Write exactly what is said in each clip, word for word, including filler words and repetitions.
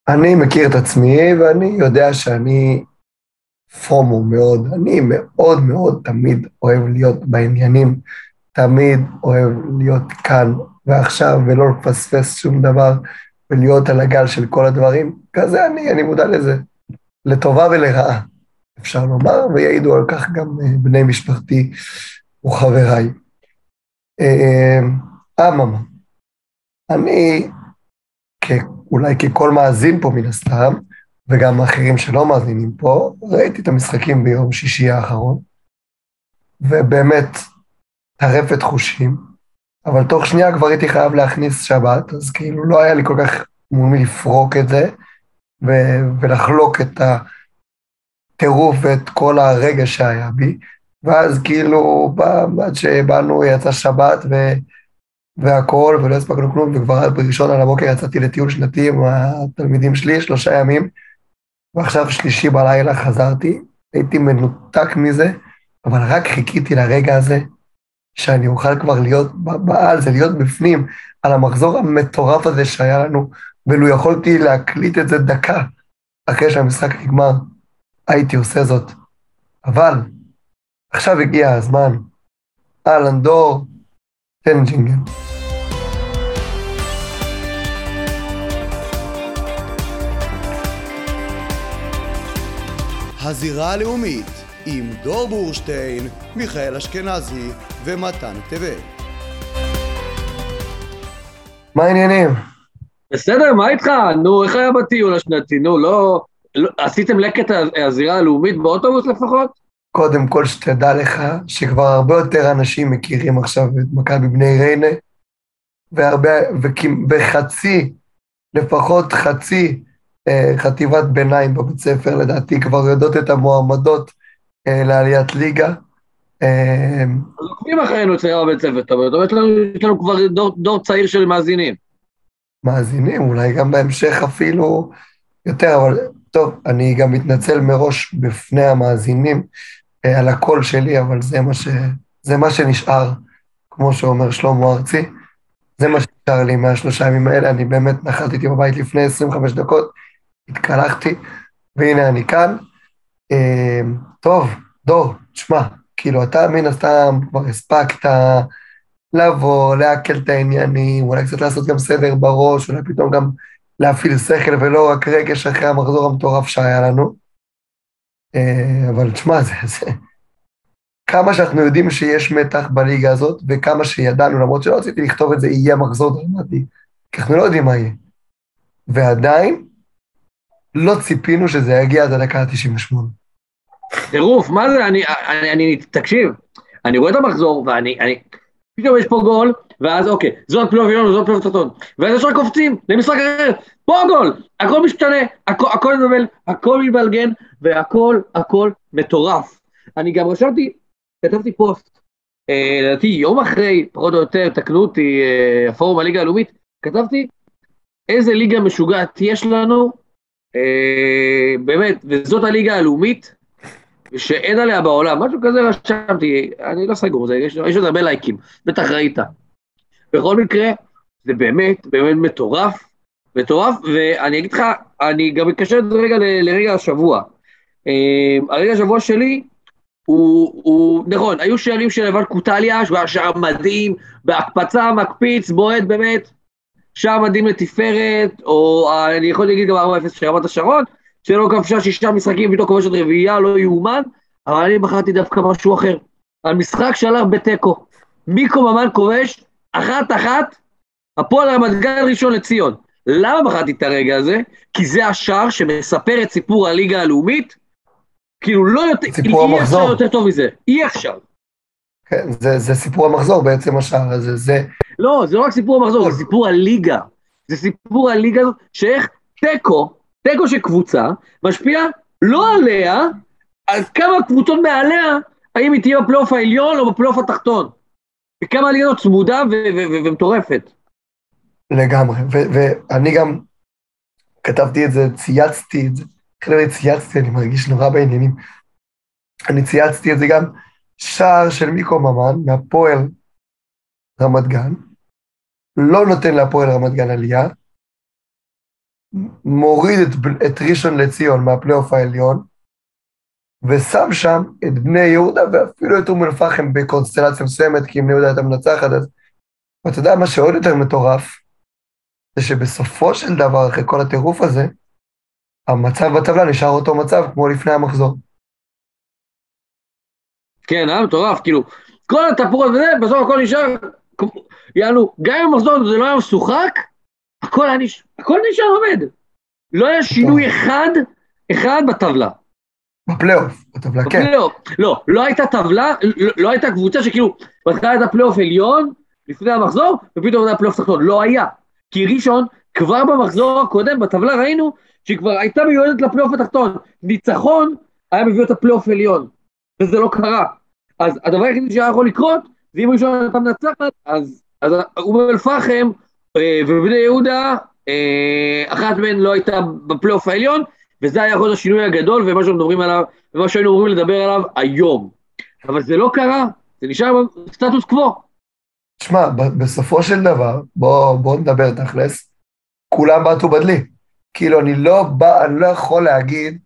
אני מכיר את עצמי, ואני יודע שאני פומו מאוד, אני מאוד מאוד תמיד אוהב להיות בעניינים, תמיד אוהב להיות כאן ועכשיו, ולא לפספס שום דבר, ולהיות על הגל של כל הדברים. כזה אני, אני מודע לזה, לטובה ולרעה, אפשר לומר, ויעידו על כך גם אה, בני משפחתי וחבריי. אה, אממה, אני, כ- אולי ככל מאזין פה מן הסתם, וגם אחרים שלא מאזינים פה, ראיתי את המשחקים ביום שישי האחרון, ובאמת טרפת חושים, אבל תוך שנייה כבר הייתי חייב להכניס שבת, אז כאילו לא היה לי כל כך מול מי לפרוק את זה, ו- ולחלוק את הטירוף ואת כל הרגע שהיה בי, ואז כאילו, ב- עד שבאנו יצא שבת ו- והכל, ולא הספקנו כלום, וכבר עד בראשון על הבוקר יצאתי לטיול שנתי עם התלמידים שלי, שלושה ימים, ועכשיו שלישי בלילה חזרתי, הייתי מנותק מזה, אבל רק חיכיתי לרגע הזה, שאני אוכל כבר להיות בעל, זה להיות בפנים, על המחזור המטורף הזה שהיה לנו, ולו יכולתי להקליט את זה דקה, אחרי שהמשחק נגמר, הייתי עושה זאת. אבל, עכשיו הגיע הזמן, אהלן דור, תן ג'ינגל. הזירה הלאומית עם דור בורשטיין, מיכאל אשכנזי ומתן טבת. מה העניינים? בסדר, מה איתך? נו, איך היה בטיול השנתי? נו, לא... לא עשיתם לקט הזירה הלאומית באוטובוס לפחות? קודם כל שתדע לך שכבר הרבה יותר אנשים מכירים עכשיו את מכבי בני ריינה, והרבה, וכ- וחצי, לפחות חצי אה, חטיבת ביניים בבית ספר, לדעתי כבר יודעות את המועמדות אה, לעליית ליגה. אה, אז עוקבים אחרינו אצלנו בבית ספר, זאת אומרת, יש לנו, יש לנו כבר דור, דור צעיר של מאזינים. מאזינים, אולי גם בהמשך אפילו יותר, אבל טוב, אני גם מתנצל מראש בפני המאזינים אה, על הקול שלי, אבל זה מה ש, זה מה שנשאר, כמו שאומר שלמה ארצי, זה מה שנשאר לי מהשלושה ימים האלה, אני באמת נחתתי בבית לפני עשרים וחמש דקות, התקלחתי, והנה אני כאן. אה, טוב, דור, תשמע, כאילו אתה מן הסתם כבר הספקת לבוא, להקל את העניינים, אולי קצת לעשות גם סדר בראש, אולי פתאום גם להפעיל שכל ולא רק רגש אחרי המחזור המטורף שהיה לנו. אה, אבל תשמע, זה, זה... כמה שאנחנו יודעים שיש מתח בליגה הזאת, וכמה שידענו, למרות שלא רציתי לכתוב את זה, יהיה מחזור דרמטי, כי אנחנו לא יודעים מה יהיה. ועדיין, לא ציפינו שזה יגיע עד הדקה ה-תשעים ושמונה. טירוף, מה זה? אני, אני, אני, תקשיב, אני רואה את המחזור, ואני, אני, פתאום יש פה גול, ואז אוקיי, זאת פלייאוף עליון, זאת פלייאוף תחתון, ואז ישר קופצים למשחק אחר, פה גול, הכל משתנה, הכל, הכל מבלבל, הכל מתבלגן, והכל, הכל מטורף. אני גם רשמתי, כתבתי פוסט, אה, לדעתי יום אחרי, פחות או יותר, תקנו אותי, אה, הפורום הליגה הלאומית, כתבתי, איזה ליגה משוגעת יש לנו, אה, באמת, וזאת הליגה הלאומית, שאין עליה בעולם, משהו כזה רשמתי, אני לא סגור, זה, יש, יש עוד הרבה לייקים, בטח ראית. בכל מקרה, זה באמת, באמת מטורף, מטורף, ואני אגיד לך, אני גם מקשר את זה רגע ל, לרגע השבוע. אה, הרגע השבוע שלי, הוא, הוא, נכון, היו שערים של לבן קוטליה, שהוא היה שער מדהים, בהקפצה, מקפיץ, בועט באמת, שער מדהים לתפארת, או אני יכול להגיד גם ארבע אפס של רמת השרון, שלא כבשה שישה משחקים, פתאום כובשת רביעייה, לא יאומן, אבל אני בחרתי דווקא משהו אחר. המשחק שהלך בתיקו, מיקו ממן כובש, אחת אחת, הפועל רמת גן ראשון לציון. למה בחרתי את הרגע הזה? כי זה השער שמספר את סיפור הליגה הלאומית, כאילו לא יותר, סיפור אי אפשר המחזור. יותר טוב מזה, אי אפשר. כן, זה, זה סיפור המחזור בעצם השער הזה, זה... לא, זה לא רק סיפור המחזור, זה סיפור הליגה. זה סיפור הליגה הזאת, שאיך תיקו, תיקו של קבוצה, משפיע לא עליה, על כמה קבוצות מעליה, האם היא תהיה בפלייאוף העליון או בפלייאוף התחתון. וכמה הליגה הזאת צמודה ומטורפת. לגמרי, ו- ואני גם כתבתי את זה, צייצתי את זה, אחרי צייצתי, אני מרגיש נורא בעניינים, אני צייצתי את זה גם, שער של מיקו ממן, מהפועל רמת גן, לא נותן להפועל רמת גן עלייה, מוריד את, את ראשון לציון מהפלייאוף העליון, ושם שם את בני יהודה, ואפילו את אום אל-פחם בקונסטלציה מסוימת, כי אם בני יהודה הייתה מנצחת, אז... ואתה יודע מה שעוד יותר מטורף, זה שבסופו של דבר, אחרי כל הטירוף הזה, המצב בטבלה נשאר אותו מצב כמו לפני המחזור. כן, היה מטורף, כאילו, כל התפור הזה, בסוף הכל נשאר, יענו, גם אם המחזור זה לא היה משוחק, הכל, נש... הכל נשאר עומד. לא היה שינוי אחד, אחד בטבלה. בפלייאוף, בטבלה, כן. בפלייאוף, לא, לא הייתה טבלה, לא, לא הייתה קבוצה שכאילו, בהתחלה הייתה פלייאוף עליון, לפני המחזור, ופתאום הייתה פלייאוף תחתון, לא היה. כי ראשון, כבר במחזור הקודם, בטבלה ראינו, שהיא כבר הייתה מיועדת לפלייאוף התחתון. ניצחון היה מביא אותה פלייאוף עליון, וזה לא קרה. אז הדבר היחידי שהיה יכול לקרות, זה אם ראשון הייתה מנצחת, אז, אז אום אל-פחם אה, ובני יהודה, אה, אחת מהן לא הייתה בפלייאוף העליון, וזה היה יכול השינוי הגדול, ומה שאנחנו מדברים עליו, ומה שהיינו אומרים לדבר עליו היום. אבל זה לא קרה, זה נשאר בסטטוס קוו. תשמע, בסופו של דבר, בוא, בוא נדבר תכלס, כולם בעטו בדלי. כאילו, אני לא, בא, אני לא יכול להגיד,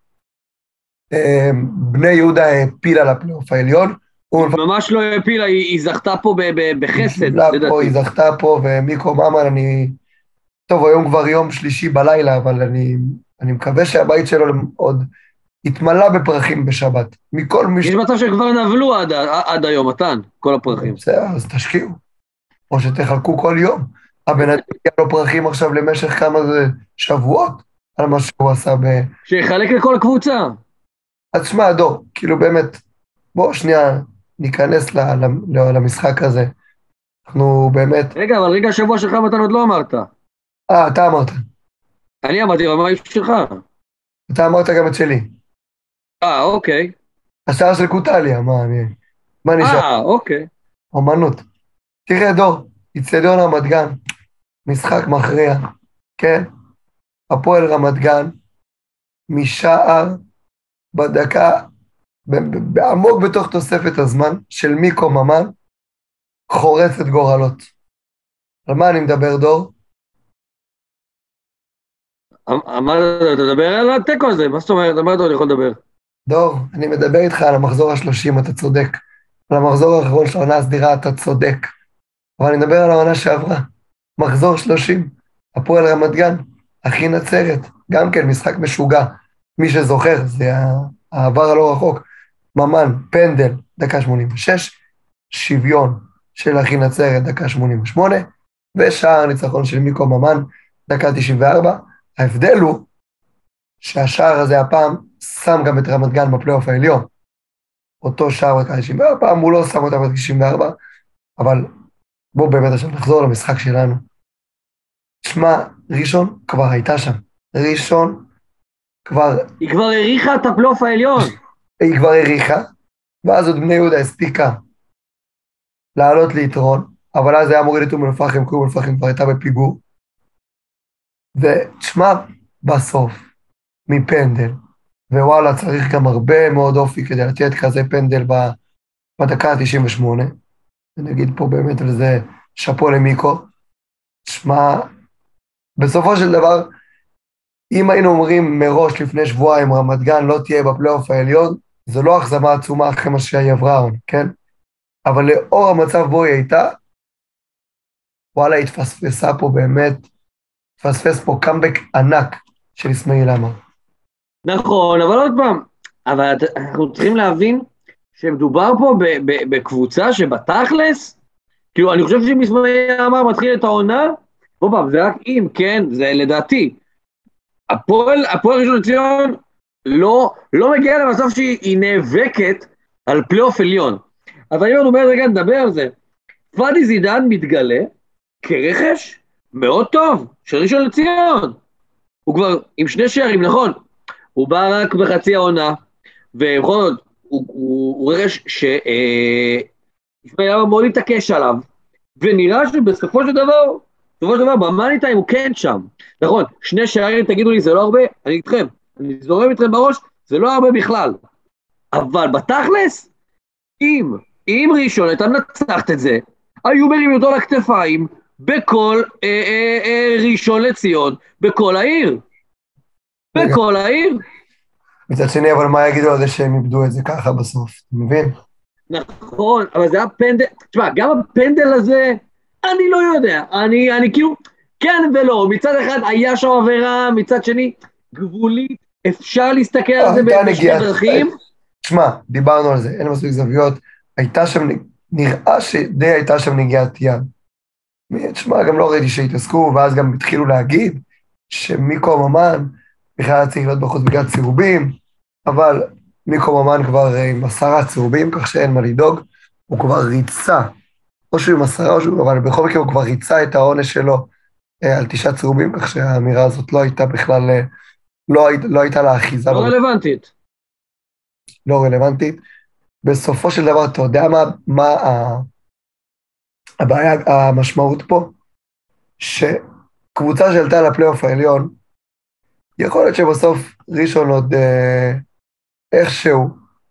אה, בני יהודה הפילה לפלייאוף העליון. ממש לא הפילה, היא, היא זכתה פה ב, ב, בחסד. היא, פה, היא זכתה פה, ומיקו ממן, אני... טוב, היום כבר יום שלישי בלילה, אבל אני, אני מקווה שהבית שלו עוד התמלא בפרחים בשבת. מכל מש... יש מצב שכבר נבלו עד, עד היום, מתן, כל הפרחים. בסדר, אז תשקיעו. או שתחלקו כל יום. הבן אדם יהיה לו פרחים עכשיו למשך כמה שבועות, על מה שהוא עשה ב... שיחלק לכל קבוצה. אז שמע, דור, כאילו באמת, בואו שנייה ניכנס למשחק הזה. אנחנו באמת... רגע, אבל רגע השבוע שלך מתן עוד לא אמרת. אה, אתה אמרת. אני אמרתי, אבל מה יש שלך? אתה אמרת גם את שלי. אה, אוקיי. השער של קוטליה, מה אני... מה נשאר? אה, אוקיי. אומנות. תראה, דור, אצטדיון רמת גן, משחק מכריע, כן? הפועל רמת גן, משער, בדקה, בעמוק בתוך תוספת הזמן, של מיקו ממן, חורצת גורלות. על מה אני מדבר, דור? מה אתה מדבר על הטקו הזה? מה זאת אומרת? מה אתה יכול לדבר? דור, אני מדבר איתך על המחזור השלושים, אתה צודק. על המחזור האחרון של העונה הסדירה, אתה צודק. אבל אני מדבר על העונה שעברה. מחזור שלושים, הפועל רמת גן, אחי נצרת, גם כן משחק משוגע. מי שזוכר, זה העבר הלא רחוק. ממן, פנדל, דקה שמונים ושש, שוויון של אחי נצרת, דקה שמונים ושמונה, ושער ניצחון של מיקו ממן, דקה תשעים וארבע. ההבדל הוא שהשער הזה הפעם שם גם את רמת גן בפלייאוף העליון. אותו שער דקה תשעים וארבע, הפעם הוא לא שם אותה בדקה תשעים וארבע, אבל בואו באמת עכשיו נחזור למשחק שלנו. תשמע, ראשון כבר הייתה שם. ראשון כבר... היא כבר הריחה את הפלייאוף העליון. היא כבר הריחה, ואז עוד בני יהודה הספיקה לעלות ליתרון, אבל אז היה מוריד את אום אל-פחם, כי אום אל-פחם כבר הייתה בפיגור. ותשמע, בסוף, מפנדל, ווואלה, צריך גם הרבה מאוד אופי כדי לתת כזה פנדל בדקה ה-תשעים ושמונה. ונגיד פה באמת על זה שפו למיקו. תשמע, בסופו של דבר, אם היינו אומרים מראש לפני שבועיים רמת גן לא תהיה בפלייאוף העליון, זו לא אכזבה עצומה אחרי מה שהיא עברה, כן? אבל לאור המצב בו היא הייתה, וואלה, התפספסה פה באמת, התפספס פה קאמבק ענק של אסמאעיל עמר. נכון, אבל עוד פעם, אבל אנחנו צריכים להבין שמדובר פה בקבוצה שבתכלס, כאילו אני חושב שאם אסמאעיל עמר מתחיל את העונה, עוד פעם, זה רק אם, כן, זה לדעתי, הפועל, הפועל ראשון לציון לא, לא מגיע למצב שהיא נאבקת על פלייאוף עליון. אבל אם אני אומר רגע, נדבר על זה. פאדי זידן מתגלה כרכש מאוד טוב של ראשון לציון. הוא כבר עם שני שערים, נכון? הוא בא רק בחצי העונה, ובכל זאת, הוא, הוא, הוא רכש שאסמאעיל עמר מאוד התעקש עליו, ונראה שבסופו של דבר, בסופו של דבר, במאני טיים הוא כן שם. נכון, שני שערים, תגידו לי, זה לא הרבה, אני איתכם, אני זורם איתכם בראש, זה לא הרבה בכלל. אבל בתכלס, אם, אם ראשון הייתה מנצחת את זה, היו מרים אותו לכתפיים, בכל אה, אה, אה, ראשון לציון, בכל העיר. בכל העיר. מצד שני, אבל מה יגידו על זה שהם איבדו את זה ככה בסוף, אתה מבין? נכון, אבל זה היה פנדל, תשמע, גם הפנדל הזה, אני לא יודע, אני, אני כאילו, כן ולא, מצד אחד היה שם עבירה, מצד שני, גבולית, אפשר להסתכל על זה בשני דרכים. תשמע, דיברנו על זה, אין מספיק זוויות, הייתה שם, נראה שדי הייתה שם נגיעת יד. תשמע, גם לא ראיתי שהתעסקו, ואז גם התחילו להגיד שמיקו ממן בכלל צריך להיות בחוץ בגלל צהובים, אבל מיקו ממן כבר עם עשרה צהובים, כך שאין מה לדאוג, הוא כבר ריצה, או שהוא עם עשרה או שהוא, אבל בכל מקרה הוא כבר ריצה את העונש שלו אה, על תשעה צהובים, כך שהאמירה הזאת לא הייתה בכלל, אה, לא, לא הייתה לה אחיזה. לא רלוונטית. לא רלוונטית. בסופו של דבר, אתה יודע מה, מה הבעיה, המשמעות פה? שקבוצה שעלתה לפלייאוף העליון, יכול להיות שבסוף ראשון עוד אה, איכשהו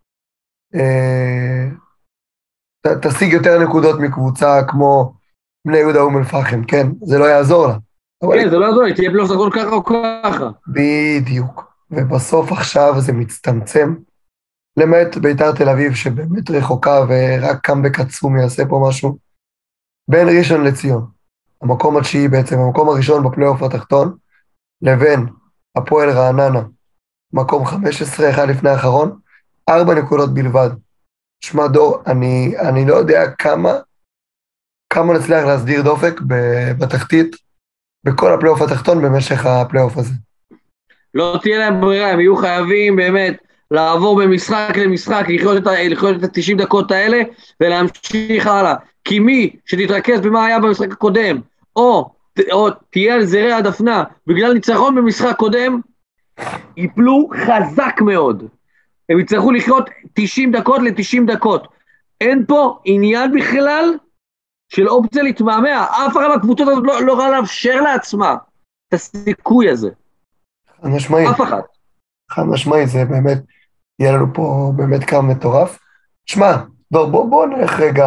אה, ת, תשיג יותר נקודות מקבוצה כמו בני יהודה אום אל-פחם, כן? זה לא יעזור לה. כן, זה לא יעזור, היא תהיה פלייאוף סגור ככה או ככה. בדיוק. ובסוף עכשיו זה מצטמצם, למעט בית"ר תל אביב שבאמת רחוקה ורק קאמבק עצום יעשה פה משהו, בין ראשון לציון, המקום התשיעי בעצם, המקום הראשון בפלייאוף התחתון, לבין הפועל רעננה, מקום חמש עשרה, אחד לפני האחרון, ארבע נקודות בלבד. שמע דור, אני, אני לא יודע כמה, כמה נצליח להסדיר דופק בתחתית, בכל הפלייאוף התחתון במשך הפלייאוף הזה. לא תהיה להם ברירה, הם יהיו חייבים באמת לעבור במשחק למשחק, לחיות את, לחיות את ה-תשעים דקות האלה, ולהמשיך הלאה. כי מי שתתרכז במה היה במשחק הקודם, או, או תהיה על זרי הדפנה, בגלל ניצחון במשחק קודם, ייפלו חזק מאוד. הם יצטרכו לחיות תשעים דקות ל-תשעים דקות. אין פה עניין בכלל של אופציה להתמהמה. אף אחד מהקבוצות הזאת לא, לא ראה לאפשר לעצמה את הסיכוי הזה. חד משמעית. אף אחד. חד משמעית, זה באמת, יהיה לנו פה באמת קו מטורף. שמע, בוא, בוא, בוא נלך רגע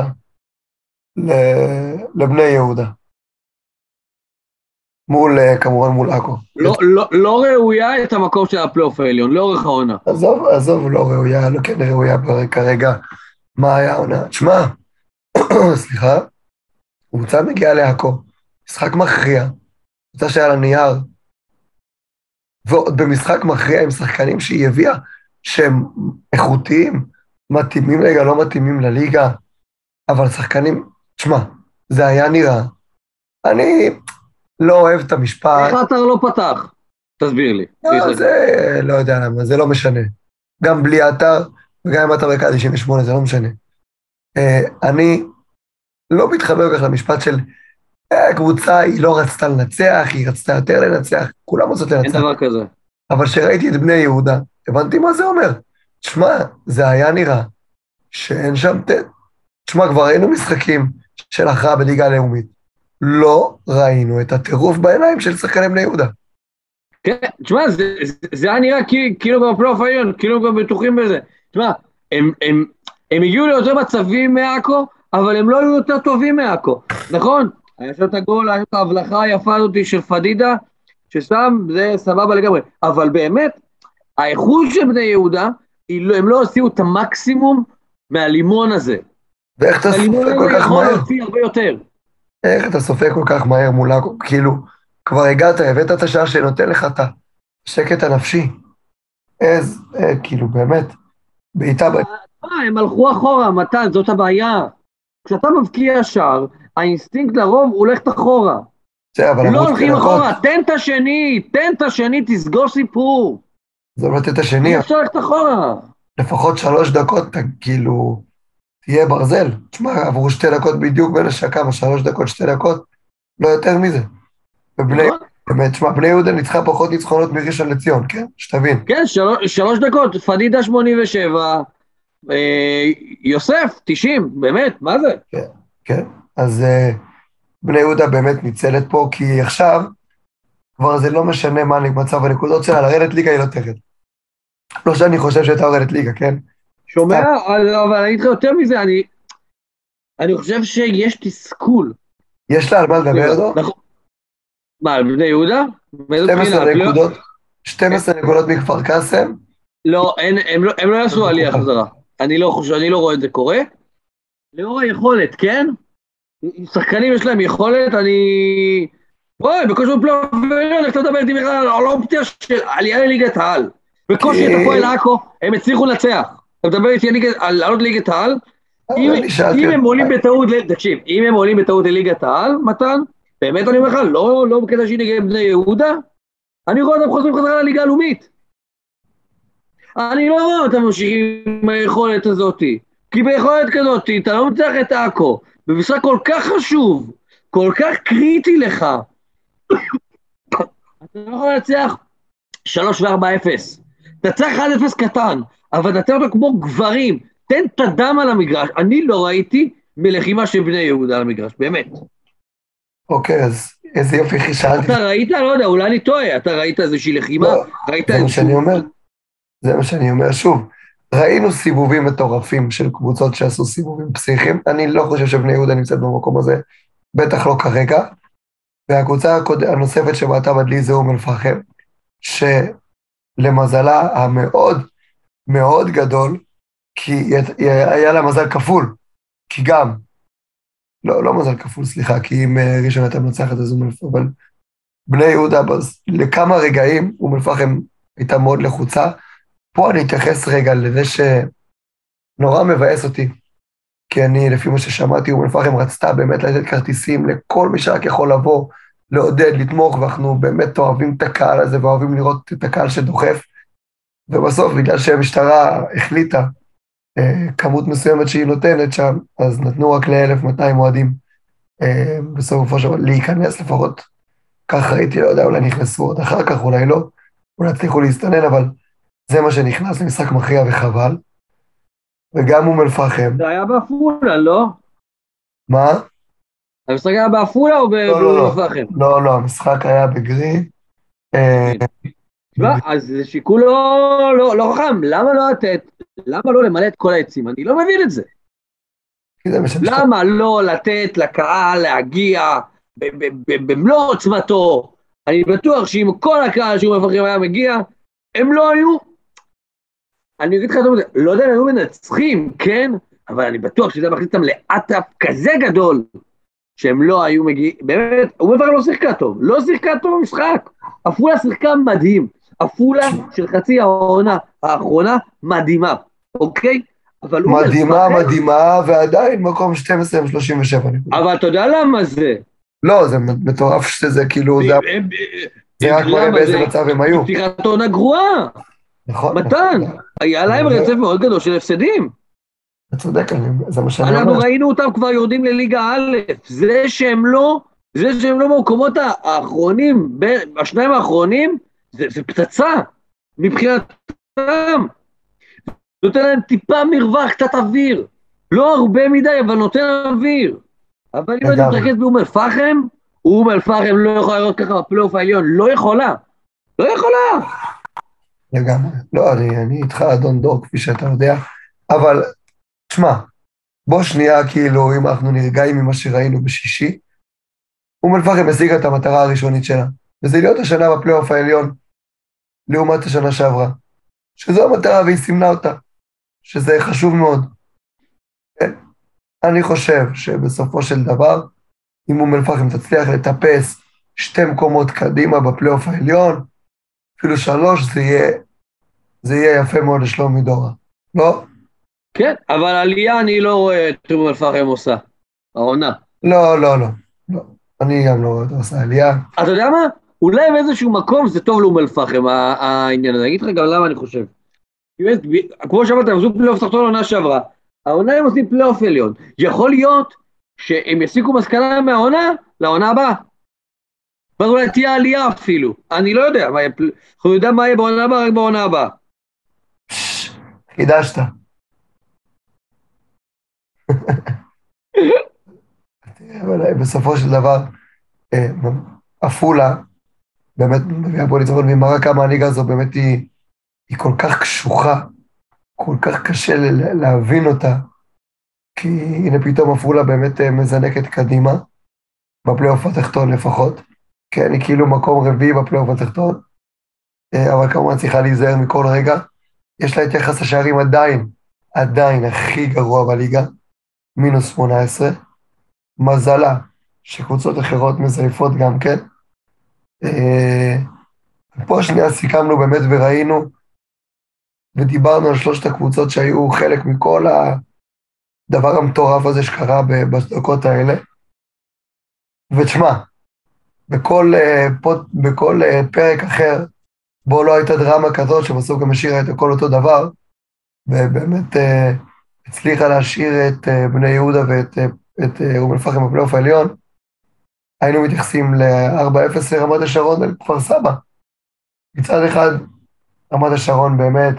לבני יהודה. מול, כמובן מול עכו. לא, לא, לא ראויה את המקום של הפלייאוף העליון, לאורך העונה. עזוב, עזוב, לא ראויה, לא כן ראויה כרגע. מה היה העונה? תשמע, סליחה, קבוצה מגיעה לעכו, משחק מכריע, קבוצה שהיה לה נייר, ועוד במשחק מכריע עם שחקנים שהיא הביאה, שהם איכותיים, מתאימים ליגה, לא מתאימים לליגה, אבל שחקנים, תשמע, זה היה נראה. אני לא אוהב את המשפט. איך אתה לא פתח? תסביר לי. לא, זה לא יודע למה, זה לא משנה. גם בלי אתר, וגם אם אתה בקע תשעים ושמונה, זה לא משנה. אני לא מתחבר כך למשפט של הקבוצה, היא לא רצתה לנצח, היא רצתה יותר לנצח, כולם רוצות לנצח. אין דבר כזה. אבל כשראיתי את בני יהודה, הבנתי מה זה אומר. תשמע, זה היה נראה שאין שם, תשמע, כבר ראינו משחקים של הכרעה בליגה הלאומית. לא ראינו את הטירוף בעיניים של שחקני בני יהודה. כן, תשמע, זה, זה, זה היה נראה כאילו בפלייאוף העליון, כאילו גם בטוחים בזה. תשמע, הם, הם, הם הגיעו ליותר מצבים מעכו, אבל הם לא היו יותר טובים מעכו, נכון? היה שם את הגול, היה שם את ההבלחה היפה הזאת של פדידה, ששם זה סבבה לגמרי, אבל באמת, האיכות של בני יהודה, הם לא הוציאו את המקסימום מהלימון הזה. ואיך אתה סופק כל כך מהר? הרבה יותר. איך אתה סופק כל כך מהר מולה, כאילו, כבר הגעת, הבאת את השעה שנותן לך את השקט הנפשי. אז, כאילו, באמת, בעיטה ב... הם הלכו אחורה, מתן, זאת הבעיה. כשאתה מבקיע שער, האינסטינקט לרוב הולכת אחורה. לא הולכים אחורה, תן את השני, תן את השני, תסגור סיפור. זה לא תן את השני. אפשר ללכת אחורה. לפחות שלוש דקות, כאילו, תהיה ברזל. תשמע, עברו שתי דקות בדיוק בין השקה, שלוש דקות, שתי דקות, לא יותר מזה. ובני, באמת, תשמע, בני יהודה ניצחה פחות ניצחונות מראשון לציון, כן? שתבין. כן, שלוש דקות, פדידה שמונים ושבע, יוסף, תשעים, באמת, מה זה? כן, כן. אז בני יהודה באמת ניצלת פה, כי עכשיו, כבר זה לא משנה מה מצב הנקודות שלה, לרדת ליגה היא לא תרד. לא שאני חושב שהייתה יורדת ליגה, כן? שומע, אבל אני אתך יותר מזה, אני, אני חושב שיש תסכול. יש לה על מה לדבר, דו? מה, על בני יהודה? שתים עשרה נקודות, שתים עשרה נקודות מכפר קאסם. לא, אין, הם לא, הם לא יעשו עלייה חזרה. אני לא חושב, אני לא רואה את זה קורה. לאור היכולת, כן? שחקנים יש להם יכולת, אני... וואי, בקושי בפלייאוף העליון, איך אתה מדבר איתי בכלל על האופציה של עלייה לליגת העל? בקושי את הפועל עכו, הם הצליחו לנצח. אתה מדבר איתי על לעלות ליגת העל? אם הם עולים בטעות, תקשיב, אם הם עולים בטעות לליגת העל, מתן, באמת אני אומר לך, לא, לא בקטע שהיא נגד בני יהודה, אני רואה אותם חוזרים חזרה לליגה הלאומית. אני לא רואה אותם ממשיכים עם היכולת הזאת, כי ביכולת כזאת, אתה לא מצליח את עכו, במשחק כל כך חשוב, כל כך קריטי לך, אתה לא יכול לנצח שלוש וארבע אפס, אתה צריך אחד אפס קטן, אבל אתה צריך אותו כמו גברים, תן את הדם על המגרש, אני לא ראיתי מלחימה של בני יהודה על המגרש, באמת. אוקיי, אז איזה יופי חישלתי. אתה ראית? לא יודע, אולי אני טועה, אתה ראית איזושהי לחימה? זה מה שאני אומר, זה מה שאני אומר שוב, ראינו סיבובים מטורפים של קבוצות שעשו סיבובים פסיכיים, אני לא חושב שבני יהודה נמצאת במקום הזה, בטח לא כרגע, והקבוצה הנוספת שבאתה בדלי זה אום אל-פחם, שלמזלה המאוד מאוד גדול, כי היה לה מזל כפול, כי גם, לא, לא מזל כפול, סליחה, כי אם ראשון הייתה מנצחת אז אום אל-פחם, אבל בני יהודה, לכמה רגעים אום אל-פחם הייתה מאוד לחוצה, פה אני אתייחס רגע לזה שנורא מבאס אותי, כי אני, לפי מה ששמעתי, אום אל-פחם רצתה באמת לתת כרטיסים לכל מי שרק יכול לבוא, לעודד, לתמוך, ואנחנו באמת אוהבים את הקהל הזה, ואוהבים לראות את הקהל שדוחף, ובסוף, בגלל שהמשטרה החליטה אה, כמות מסוימת שהיא נותנת שם, אז נתנו רק ל-אלף מאתיים אוהדים, אה, בסופו של דבר להיכנס לפחות, כך ראיתי, לא יודע, אולי נכנסו עוד אחר כך, אולי לא, אולי הצליחו להסתנן, אבל זה מה שנכנס למשחק מכריע וחבל, וגם אום אל-פחם. זה היה בעפולה, לא? מה? המשחק היה בעפולה או באום אל-פחם? לא, לא, המשחק היה בגרין. אז זה שיקול לא חכם, למה לא לתת, למה לא למלא את כל העצים? אני לא מבין את זה. למה לא לתת לקהל להגיע במלוא עוצמתו? אני בטוח שאם כל הקהל שאום אל-פחם היה מגיע, הם לא היו, אני אגיד לך, לא יודע, הם היו מנצחים, כן? אבל אני בטוח שזה מכניס אותם לאטף כזה גדול, שהם לא היו מגיעים, באמת, אום אל-פחם לא שיחקה טוב, לא שיחקה טוב במשחק, עפולה שיחקה מדהים, עפולה של חצי העונה האחרונה מדהימה, אוקיי? מדהימה, מדהימה, ועדיין מקום שתים עשרה שלושים ושבע. אבל אתה יודע למה זה? לא, זה מטורף שזה כאילו, זה רק מראה באיזה מצב הם היו. פתיחת עונה גרועה. נכון. מתן, היה להם רצף מאוד גדול של הפסדים. אתה צודק, זה מה שאני אומר. אנחנו ראינו אותם כבר יורדים לליגה א', זה שהם לא, זה שהם לא במקומות האחרונים, השניים האחרונים, זה פצצה, מבחינתם. נותן להם טיפה מרווח, קצת אוויר. לא הרבה מדי, אבל נותן אוויר. אבל אם אתה מתרכז באום אל-פחם, אום אל-פחם לא יכולה לראות ככה בפלייאוף העליון, לא יכולה. לא יכולה. לגמרי. לא, אני, אני איתך אדון דור, כפי שאתה יודע, אבל, תשמע, בוא שנייה, כאילו, אם אנחנו נרגעים ממה שראינו בשישי, אום אל-פחם השיגה את המטרה הראשונית שלה, וזה להיות השנה בפלייאוף העליון, לעומת השנה שעברה, שזו המטרה והיא סימנה אותה, שזה חשוב מאוד. כן? אני חושב שבסופו של דבר, אם אום אל-פחם תצליח לטפס שתי מקומות קדימה בפלייאוף העליון, אפילו שלוש, זה יהיה, זה יהיה יפה מאוד לשלומי דורה, לא? כן, אבל עלייה אני לא רואה את אום אל-פחם עושה, העונה. לא, לא, לא, לא, אני גם לא רואה את עושה עלייה. אתה יודע מה? אולי באיזשהו מקום זה טוב לאום אל-פחם, העניין הזה. אני אגיד לך גם למה אני חושב. כמו שאמרת, הם עשו פלייאוף תחתון לעונה שעברה, העונה הם עושים פלייאוף עליון. יכול להיות שהם יסיקו מסקנה מהעונה לעונה הבאה. ואז אולי תהיה עלייה אפילו. אני לא יודע, אנחנו יודעים מה יהיה בעונה הבאה, רק בעונה הבאה. חידשת. אבל בסופו של דבר, עפולה, באמת, בוא ניצחון ממראה כמה הליגה הזו, באמת היא, היא כל כך קשוחה, כל כך קשה להבין אותה, כי הנה פתאום עפולה באמת מזנקת קדימה, בפלייאוף התחתון לפחות, כן, היא כאילו מקום רביעי בפלייאוף התחתון, אבל כמובן צריכה להיזהר מכל רגע. יש לה את יחס השערים עדיין, עדיין הכי גרוע בליגה, מינוס שמונה עשרה. מזלה שקבוצות אחרות מזייפות גם כן. פה שנייה סיכמנו באמת וראינו, ודיברנו על שלושת הקבוצות שהיו חלק מכל הדבר המטורף הזה שקרה בדקות האלה. ותשמע, בכל, בכל פרק אחר, בו לא הייתה דרמה כזאת, שבסוף גם השאירה את הכל אותו דבר, ובאמת הצליחה להשאיר את בני יהודה ואת את אום אל-פחם בפלייאוף העליון, היינו מתייחסים ל-ארבע אפס לרמת השרון וכפר סבא. מצד אחד, רמת השרון באמת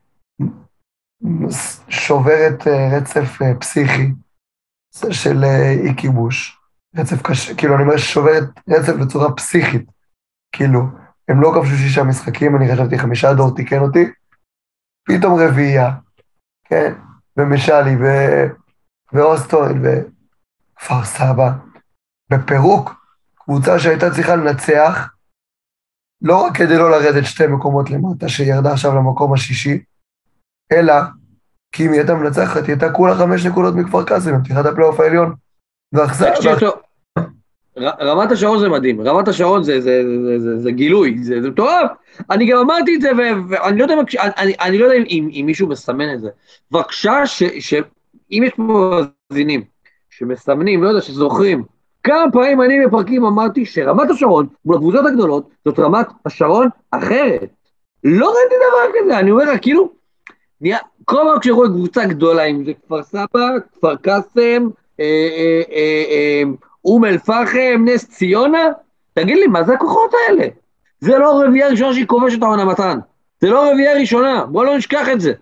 שוברת רצף פסיכי של אי כיבוש. רצף קשה, כאילו אני אומר ששוברת רצף בצורה פסיכית. כאילו, הם לא כבשו שישה משחקים, אני חשבתי חמישה, דור תיקן אותי, פתאום רביעייה, כן, ומשלי ו... ואוסטוין וכפר סבא, בפירוק, קבוצה שהייתה צריכה לנצח, לא רק כדי לא לרדת שתי מקומות למטה, שירדה עכשיו למקום השישי, אלא כי אם היא הייתה מנצחת, היא הייתה כולה חמש נקודות מכפר קאסם, פתיחת הפלייאוף העליון, ועכשיו... רמת השרון זה מדהים, רמת השרון זה, זה, זה, זה, זה גילוי, זה, זה טוב, אני גם אמרתי את זה, ואני לא יודע, אני, אני לא יודע אם, אם מישהו מסמן את זה, בבקשה שאם יש פה מזינים, שמסמנים, לא יודע, שזוכרים, כמה פעמים אני בפרקים אמרתי שרמת השרון, מול הקבוצות הגדולות, זאת רמת השרון אחרת, לא ראיתי דבר כזה, אני אומר לה, כאילו, נהיה, כל פעם כשרואה קבוצה גדולה, אם זה כפר סבא, כפר קאסם, אה, אה, אה, אה, אום אל-פחם, נס ציונה, תגיד לי, מה זה הכוחות האלה? זה לא רביעייה ראשונה שהיא כובשת העונה מתן. זה לא רביעייה ראשונה, בוא לא נשכח את זה.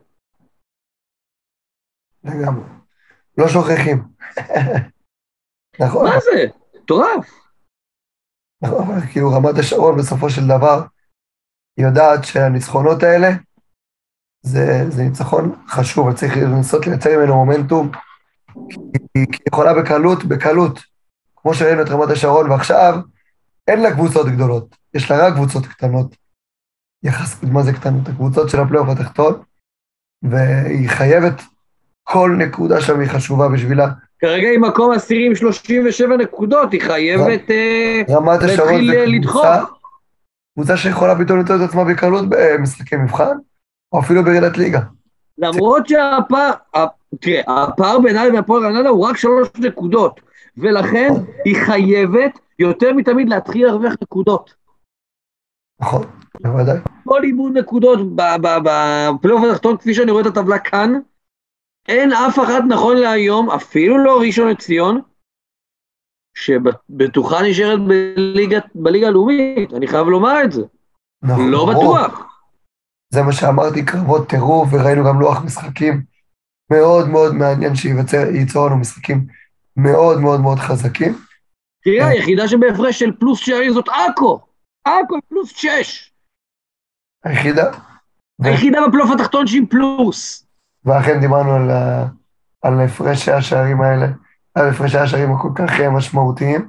לגמרי. לא שוכחים. נכון. מה זה? טורף. נכון, כאילו רמת השרון בסופו של דבר, היא יודעת שהניצחונות האלה, זה, זה ניצחון חשוב, צריך לנסות לייצר ממנו מומנטום, כי היא יכולה בקלות, בקלות, כמו שראינו את רמת השרון, ועכשיו אין לה קבוצות גדולות, יש לה רק קבוצות קטנות, יחס, מה זה קטנות? הקבוצות של הפלייאוף התחתון, והיא חייבת, כל נקודה שם היא חשובה בשבילה. כרגע היא מקום עשירי עם שלושים ושבע נקודות, היא חייבת רמת השרון זה לדחוף. קבוצה שיכולה פתאום לטעות את עצמה בקלות במשחקי מבחן, או אפילו בירידת ליגה. למרות שהפער, תראה, הפער בינה והפועל רעננה הוא רק שלוש נקודות, ולכן היא חייבת יותר מתמיד להתחיל להרוויח נקודות. נכון, בוודאי. כל אימון נקודות בפלייאוף התחתון, כפי שאני רואה את הטבלה כאן, אין אף אחת נכון להיום, אפילו לא ראשון לציון, שבטוחה נשארת בליגה הלאומית, אני חייב לומר את זה. נכון, לא בטוח. זה מה שאמרתי, קרבות טירוף, וראינו גם לוח משחקים מאוד מאוד מעניין שייצור לנו משחקים מאוד מאוד מאוד חזקים. תראה, היחידה שבהפרש של פלוס שערים זאת אקו, אקו פלוס שש. היחידה? היחידה בפלייאוף התחתון שהיא פלוס. ואכן דיברנו על, על הפרשי השערים האלה, על הפרשי השערים הכל כך משמעותיים.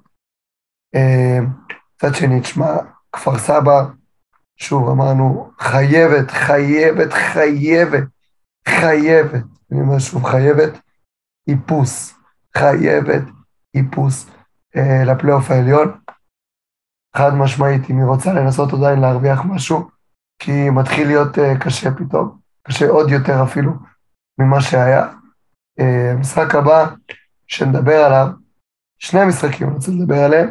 קצת שנשמע, כפר סבא, שוב אמרנו, חייבת, חייבת, חייבת, חייבת, אני אומר שוב, חייבת, איפוס, חייבת, איפוס אה, לפלייאוף העליון. חד משמעית, אם היא רוצה לנסות עדיין להרוויח משהו, כי מתחיל להיות אה, קשה פתאום, קשה עוד יותר אפילו ממה שהיה. אה, המשחק הבא שנדבר עליו, שני משחקים, אני רוצה לדבר עליהם,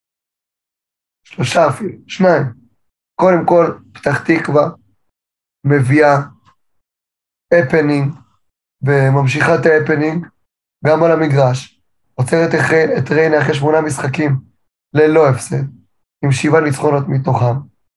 שלושה אפילו, שניים. קודם כל, פתח תקווה מביאה הפנינג וממשיכה את ההפנינג גם על המגרש. עוצרת את ריינה אחרי שמונה משחקים ללא הפסד, עם שבעה ניצחונות מתוכם.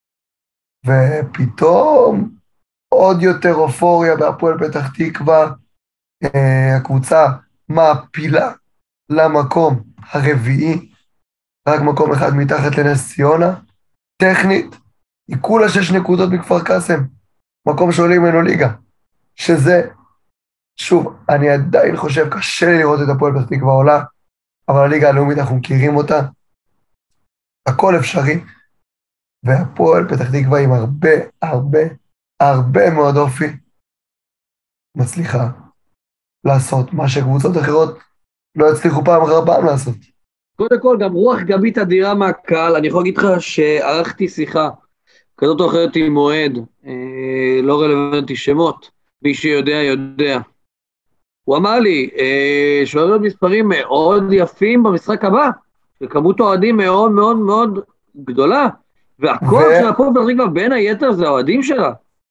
ופתאום עוד יותר אופוריה בהפועל פתח תקווה, הקבוצה מעפילה למקום הרביעי, רק מקום אחד מתחת לנס ציונה, טכנית, היא כולה שש נקודות מכפר קאסם, מקום שעולים ממנו ליגה, שזה, שוב, אני עדיין חושב, קשה לי לראות את הפועל פתח תקווה עולה, אבל הליגה הלאומית אנחנו מכירים אותה, הכל אפשרי, והפועל פתח תקווה עם הרבה, הרבה, הרבה מאוד אופי, מצליחה לעשות מה שקבוצות אחרות לא הצליחו פעם אחר פעם לעשות. קודם כל, גם רוח גבית אדירה מהקהל, אני יכול להגיד לך שערכתי שיחה כזאת או אחרת עם מועד, אה, לא רלוונטי שמות, מי שיודע יודע. הוא אמר לי, אה, שואל להיות מספרים מאוד יפים במשחק הבא, וכמות אוהדים מאוד מאוד מאוד גדולה, והכוח ו- של הפועל פתח תקווה בין היתר זה האוהדים שלה.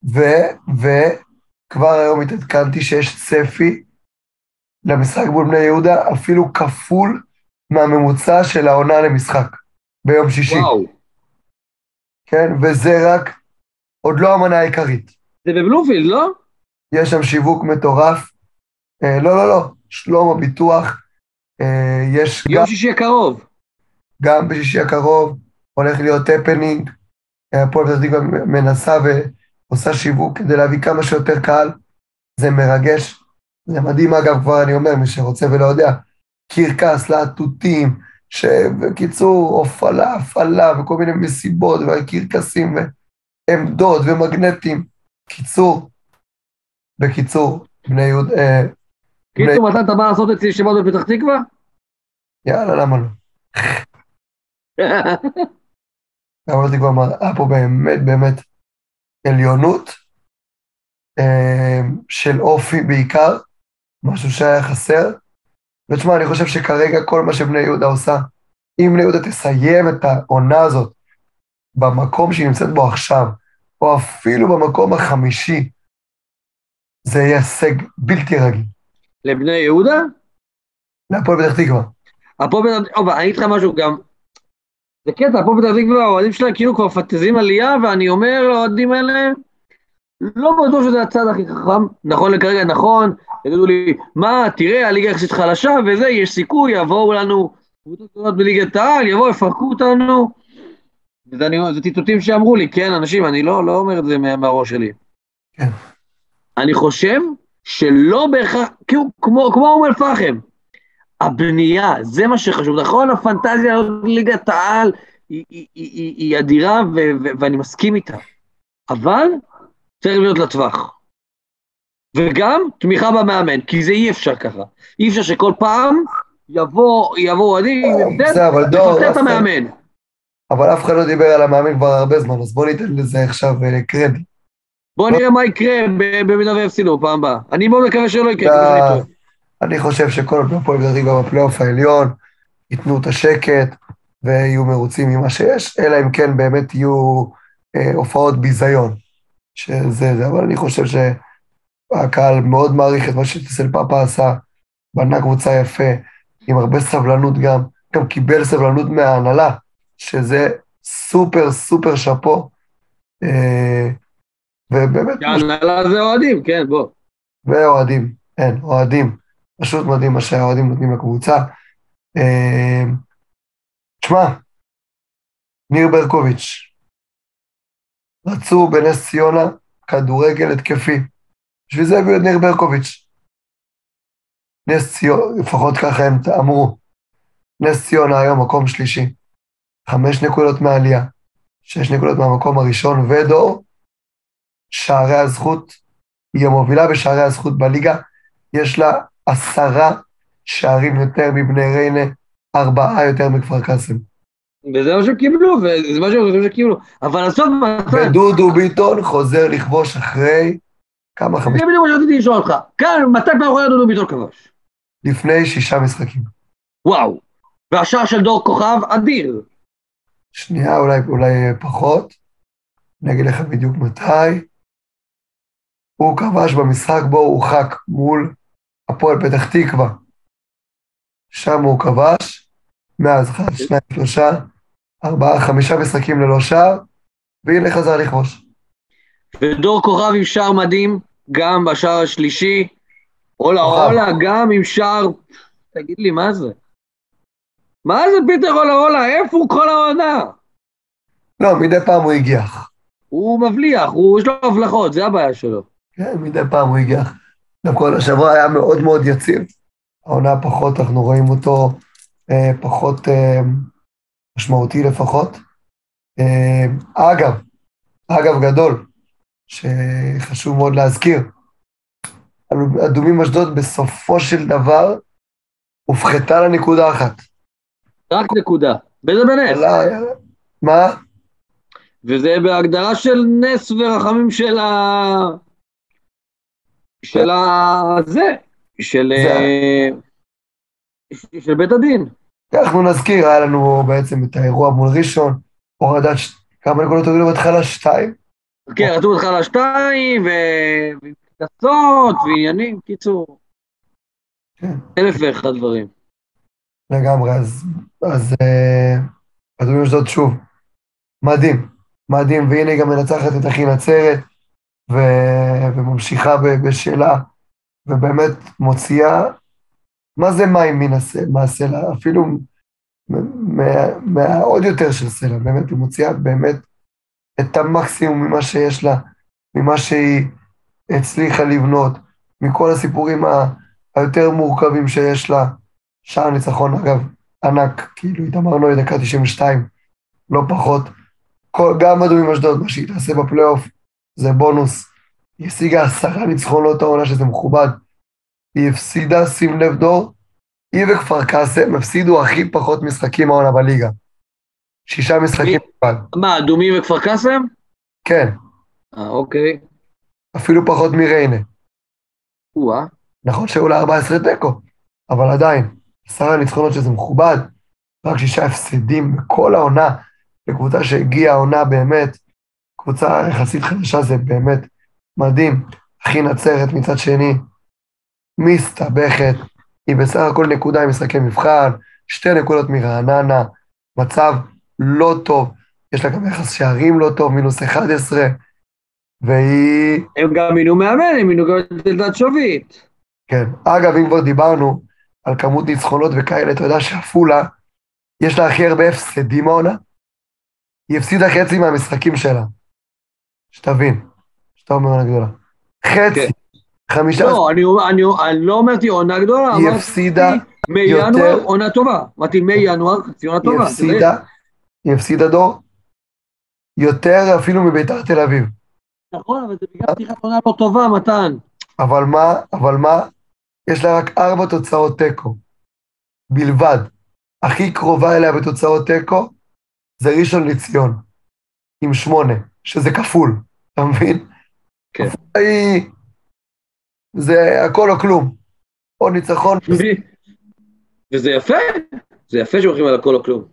וכבר היום התעדכנתי שיש צפי למשחק מול בני יהודה, אפילו כפול מהממוצע של העונה למשחק, ביום שישי. וואו, כן, וזה רק, עוד לא המנה העיקרית. זה בבלומפילד, לא? יש שם שיווק מטורף. אה, לא, לא, לא, שלום הביטוח. אה, יש יום גם, שישי הקרוב. גם בשישי הקרוב, הולך להיות הפנינג. הפועל פתח תקווה מנסה ועושה שיווק כדי להביא כמה שיותר קהל. זה מרגש. זה מדהים, אגב, כבר אני אומר, מי שרוצה ולא יודע, קרקס, להטוטים, שבקיצור, הפעלה, הפעלה, וכל מיני מסיבות, וקרקסים, ועמדות, ומגנטים. קיצור, בקיצור, בני יהודה, אה, בני, קיצור, מתי אתה בא לעשות אצלי ישיבות בפתח תקווה? יאללה, למה לא? הפועל פתח תקווה מראה פה באמת, באמת, עליונות, אה, של אופי בעיקר, משהו שהיה חסר, ותשמע, אני חושב שכרגע כל מה שבני יהודה עושה, אם בני יהודה תסיים את העונה הזאת במקום שהיא נמצאת בו עכשיו, או אפילו במקום החמישי, זה יהיה הישג בלתי רגיל. לבני יהודה? להפועל פתח תקווה. הפועל פתח תקווה, אני אגיד לך משהו גם, זה קטע, הפועל פתח תקווה, האוהדים שלהם כאילו כבר מפנטזים עלייה, ואני אומר לאוהדים האלה, לא בטוח שזה הצד הכי חכם, נכון לכרגע, נכון, יגידו לי, מה, תראה, הליגה יחסית חלשה, וזה, יש סיכוי, יבואו לנו, קבוצות גדולות בליגת העל, יבואו, יפרקו אותנו, וזה אני, זה ציטוטים שאמרו לי, כן, אנשים, אני לא, לא אומר את זה מה- מהראש שלי. כן. אני חושב שלא בהכרח, כאילו, כמו, כמו אום אל-פחם, הבנייה, זה מה שחשוב, נכון, הפנטזיה ליגת העל היא, היא, היא, היא, היא אדירה, ו, ו, ואני מסכים איתה, אבל צריך להיות לטווח. וגם תמיכה במאמן, כי זה אי אפשר ככה. אי אפשר שכל פעם יבוא, יבוא אני, זה, אבל דור, לפטר את אף אחד- המאמן. אבל אף אחד לא דיבר על המאמן כבר הרבה זמן, אז בוא ניתן לזה עכשיו אה, קרדיט. בוא נראה מה יקרה ב- במידה ויפסידו פעם הבאה. אני מאוד מקווה שלא יקרה, מקווה שאני טועה. אני חושב שכל הפועל פתח תקווה בפלייאוף העליון, ייתנו את השקט, ויהיו מרוצים ממה שיש, אלא אם כן באמת יהיו אה, הופעות ביזיון. שזה זה, אבל אני חושב שהקהל מאוד מעריך את מה שטיסל פאפה עשה, בנה קבוצה יפה, עם הרבה סבלנות גם, גם קיבל סבלנות מההנהלה, שזה סופר סופר שפו, אה, ובאמת, ההנהלה זה אוהדים, כן, בוא. ואוהדים, אין, אוהדים, פשוט מדהים מה שהאוהדים נותנים לקבוצה. אה, תשמע, ניר ברקוביץ', רצו בנס ציונה כדורגל התקפי, בשביל זה הביאו את ניר ברקוביץ'. נס ציונה, לפחות ככה הם אמרו, נס ציונה היום מקום שלישי, חמש נקודות מעלייה, שש נקודות מהמקום הראשון, ודור, שערי הזכות, היא המובילה בשערי הזכות בליגה, יש לה עשרה שערים יותר מבני ריינה, ארבעה יותר מכפר קאסם. וזה מה שהם קיבלו, וזה מה שהם חושבים שקיבלו. אבל הסוף מתן, ודודו ביטון חוזר לכבוש אחרי כמה זה חמש, בדיוק מה שרציתי לשאול אותך. כאן, מתי פעם אחרונה דודו ביטון כבש? לפני שישה משחקים. וואו. והשער של דור כוכב אדיר. שנייה, אולי, אולי פחות, אני אגיד לך בדיוק מתי. הוא כבש במשחק בו הוא הורחק מול הפועל פתח תקווה. שם הוא כבש, מאז אחד, שניים, שלושה, ארבעה, חמישה משחקים ללא שער, והנה חזר לכבוש. ודור כוכב עם שער מדהים, גם בשער השלישי. אולה כוכב. אולה, גם עם שער, תגיד לי, מה זה? מה זה פיטר אולה אולה? איפה הוא כל העונה? לא, מדי פעם הוא הגיח. הוא מבליח, הוא, יש לו הבלחות, זה הבעיה שלו. כן, מדי פעם הוא הגיח. כל השבוע היה מאוד מאוד יציב. העונה פחות, אנחנו רואים אותו אה, פחות אה, משמעותי לפחות. אה, אגב, אגב גדול, שחשוב מאוד להזכיר, אדומים אשדוד בסופו של דבר הופחתה לנקודה אחת. רק נקודה. וזה בנס. עלה, מה? וזה בהגדרה של נס ורחמים של ה... של ה... זה. של... זה, של בית הדין. אנחנו נזכיר, היה לנו בעצם את האירוע מול ראשון, הורדת, ש... כמה נקודות הורידו בהתחלה? שתיים? כן, רצו בהתחלה שתיים, וקנסות, ועניינים, קיצור. כן, אלף ואחד דברים. לגמרי, אז, אז אה, אדומים אשדוד שוב, מדהים, מדהים, והנה היא גם מנצחת את אחי נצרת, ו... וממשיכה ב... בשאלה, ובאמת מוציאה, מה זה מים מן הסלע, מהסלע, אפילו מה, מה, עוד יותר של סלע, באמת, היא מוציאה באמת את המקסימום ממה שיש לה, ממה שהיא הצליחה לבנות, מכל הסיפורים ה... היותר מורכבים שיש לה, שער ניצחון, אגב, ענק, כאילו, איתמר נוי דקה תשעים ושתיים, לא פחות, כל, גם אדומים אשדוד, מה שהיא תעשה בפלייאוף, זה בונוס, היא השיגה עשרה ניצחונות העונה, שזה מכובד, היא הפסידה, שים לב דור, היא וכפר קאסם הפסידו הכי פחות משחקים העונה בליגה. שישה משחקים בלבד. מה, אדומים וכפר קאסם? כן, אה, אוקיי. אפילו פחות מריינה. או-אה. נכון שהיו לה ארבע עשרה תיקו, אבל עדיין, עשרה ניצחונות שזה מכובד, רק שישה הפסדים בכל העונה, לקבוצה שהגיעה העונה באמת, קבוצה יחסית חדשה זה באמת מדהים. אחי נצרת מצד שני, מסתבכת, היא בסך הכל נקודה עם משחקי מבחן, שתי נקודות מרעננה, מצב לא טוב, יש לה גם יחס שערים לא טוב, מינוס אחת עשרה, והיא... הם גם מינו מאמן, הם מינו גם את אלדד שביט. כן, אגב, אם כבר דיברנו על כמות ניצחונות וכאלה, אתה יודע שעפולה, יש לה הכי הרבה הפסדים העונה, היא הפסידה חצי מהמשחקים שלה, שתבין, שאתה אומר עונה גדולה. חצי, חמישה... לא, אני, אני, אני לא אמרתי עונה גדולה, היא הפסידה מינואר יותר... עונה טובה. אמרתי מינואר חצי עונה טובה. היא הפסידה, היא הפסידה דור, יותר אפילו מביתר תל אביב. נכון, אבל זה בגלל פתיחת עונה לא טובה, מתן. אבל מה, אבל מה, יש לה רק ארבע תוצאות תיקו, בלבד. הכי קרובה אליה בתוצאות תיקו, זה ראשון לציון, עם שמונה, שזה כפול, אתה מבין? כן. היא, זה הכל או כלום, או ניצחון. וזה יפה, זה יפה שהולכים על הכל או כלום.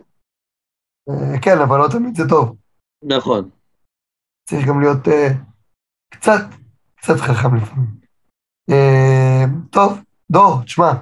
כן, אבל לא תמיד זה טוב. נכון. צריך גם להיות uh, קצת, קצת חכם לפעמים. Uh, טוב, דור, תשמע,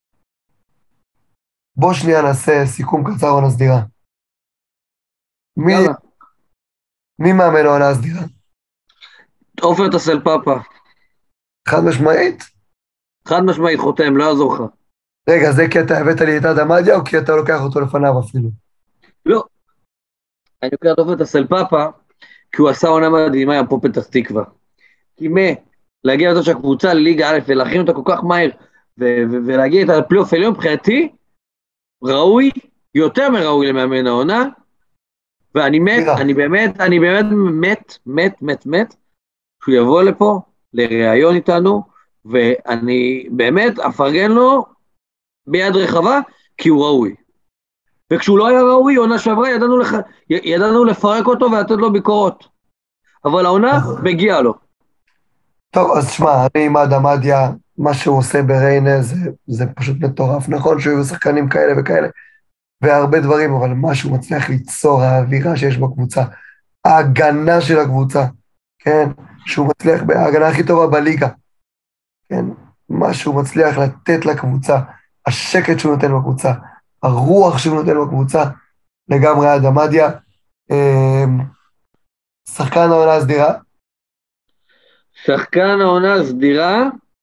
בוא שנייה נעשה סיכום קצר עונה סדירה. מי, מי מאמן העונה הסדירה? עופר טסל פאפה. חד משמעית? חד משמעית חותם, לא יעזור לך. רגע, זה כי אתה הבאת לי את עדה מדיה, או כי אתה לוקח אותו לפניו אפילו? לא. אני לוקח את עופר טסל פאפה, כי הוא עשה עונה מדהימה עם פה פתח תקווה. כי מה, להגיע לתוך הקבוצה לליגה א' ולהכין אותה כל כך מהר, ולהגיע את הפלייאוף העליון מבחינתי, ראוי, יותר מראוי למאמן העונה, ואני מת, אני באמת, אני באמת מת, מת, מת, מת, שהוא יבוא לפה, לראיון איתנו, ואני באמת אפרגן לו ביד רחבה, כי הוא ראוי. וכשהוא לא היה ראוי, עונה שעברה, ידענו, לח... ידענו לפרק אותו ולתת לו ביקורות. אבל העונה מגיעה לו. טוב, אז תשמע, אני עם עדה מדיה, מה שהוא עושה בריינה זה, זה פשוט מטורף. נכון שהוא שחקנים כאלה וכאלה, והרבה דברים, אבל מה שהוא מצליח ליצור, האווירה שיש בקבוצה, ההגנה של הקבוצה, כן, שהוא מצליח, ההגנה הכי טובה בליגה, כן, מה שהוא מצליח לתת לקבוצה, השקט שהוא נותן בקבוצה, הרוח שהוא נותן בקבוצה, לגמרי עדה מדיה, שחקן העונה הסדירה. שחקן העונה הסדירה,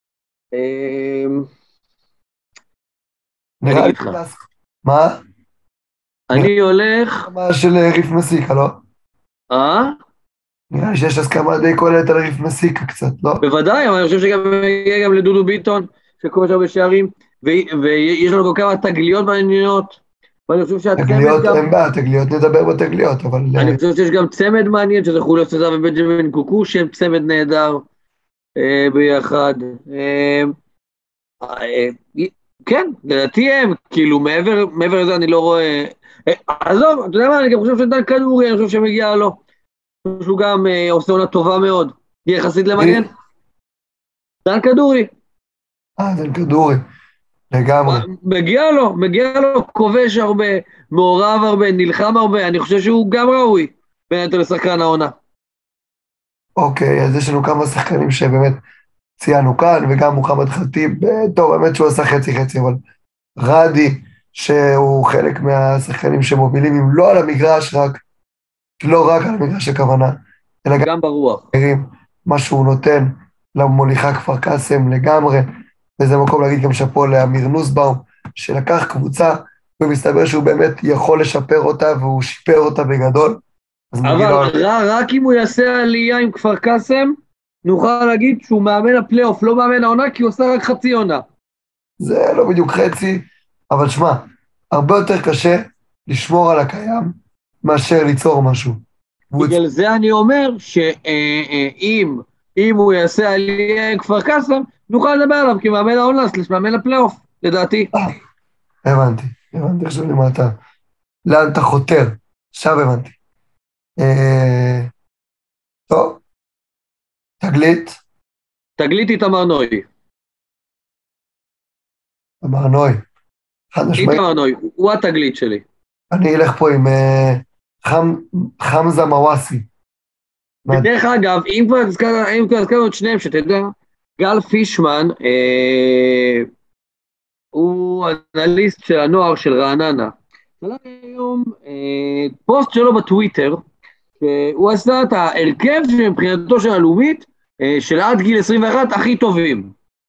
נראה לי מה? אני הולך... מה של ריף מסיקה, לא? אה? נראה לי שיש הסכמה די כוללת על ריף מסיקה קצת, לא? בוודאי, אבל אני חושב שגם יהיה גם לדודו ביטון, שקורא שם בשערים, ויש לנו גם כמה תגליות מעניינות, ואני חושב שהצמד תגליות, גם... אין בעיה, תגליות נדבר בתגליות, אבל... אני חושב שיש גם צמד מעניין, שזה חוליו סזר ובנג'מין קוקו, שהם צמד נהדר אה, ביחד. אה, אה, כן, לדעתי הם, כאילו, מעבר, מעבר לזה אני לא רואה... אה, עזוב, אתה יודע מה, אני גם חושב שדן כדורי, אני חושב שמגיע לו. אני חושב שהוא גם אה, עושה עונה טובה מאוד. יחסית למגן. דן כדורי. אה, דן כדורי, לגמרי. מגיע לו, מגיע לו, כובש הרבה, מעורב הרבה, נלחם הרבה, אני חושב שהוא גם ראוי, בין היתר לשחקן העונה. אוקיי, אז יש לנו כמה שחקנים שבאמת ציינו כאן, וגם מוחמד חטיב, טוב, האמת שהוא עשה חצי חצי, אבל רדי, שהוא חלק מהשחקנים שמובילים, אם לא על המגרש רק, לא רק על המגרש הכוונה, אלא גם גם ברוח. אחרים, מה שהוא נותן למוליכה כפר קאסם לגמרי, וזה מקום להגיד גם שאפו לאמיר נוסבאום, שלקח קבוצה, ומסתבר שהוא באמת יכול לשפר אותה, והוא שיפר אותה בגדול. אבל רע, רק אם הוא יעשה עלייה עם כפר קאסם, נוכל להגיד שהוא מאמן הפלייאוף, לא מאמן העונה, כי הוא עושה רק חצי עונה. זה לא בדיוק חצי, אבל שמע, הרבה יותר קשה לשמור על הקיים, מאשר ליצור משהו. בגלל זה אני אומר שאם אם הוא יעשה עלייה עם כפר קאסם, נוכל לדבר עליו כמאמן העונה, סלש מאמן הפלייאוף, לדעתי. הבנתי, הבנתי עכשיו למה אתה, לאן אתה חותר, עכשיו הבנתי. טוב, תגלית. תגלית איתמר נוי. אמר נוי, חד משמעית. איתמר נוי, הוא התגלית שלי. אני אלך פה עם חמזה מוואסי. בדרך אגב, אם כבר הזכרנו את שניהם, שאתה יודע, גל פישמן, הוא אנליסט של הנוער של רעננה. עלה היום פוסט שלו בטוויטר, שהוא עשה את ההרכב מבחינתו של הלאומית, של עד גיל עשרים ואחת הכי טובים.